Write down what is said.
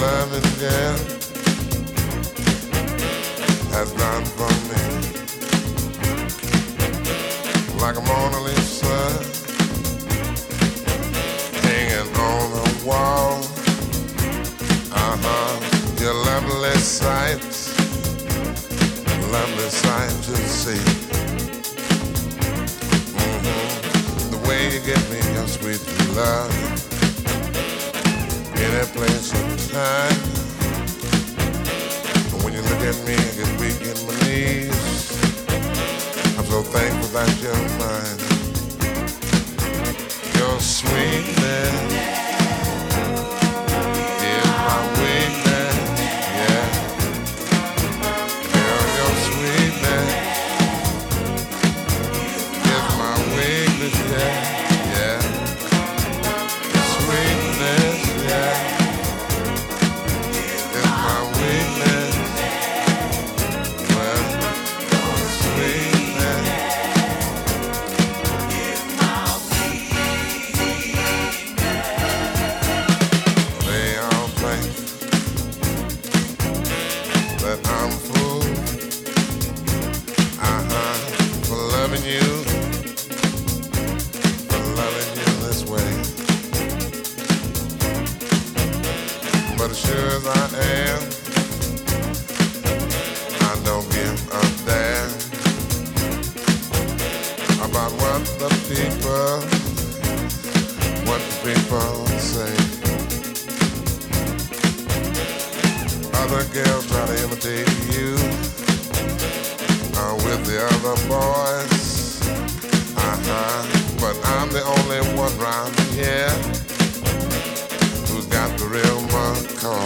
loving girl has done for me. Like a Mona Lisa hanging on the wall. Your lovely sight to see. The way you give me your sweet love, any place or time. When you look at me, I get weak in my knees. I'm so thankful that you're mine. Your sweetness is my weakness, yeah. Girl, your sweetness is my weakness, yeah, yeah. Your sweetness, yeah, is my weakness. Well, your sweetness they all think that I'm a fool, for loving you this way. But as sure as I am, I don't give a damn about what the people say. Other girls try to imitate you with the other boys, but I'm the only one round here who's got the real McCoy.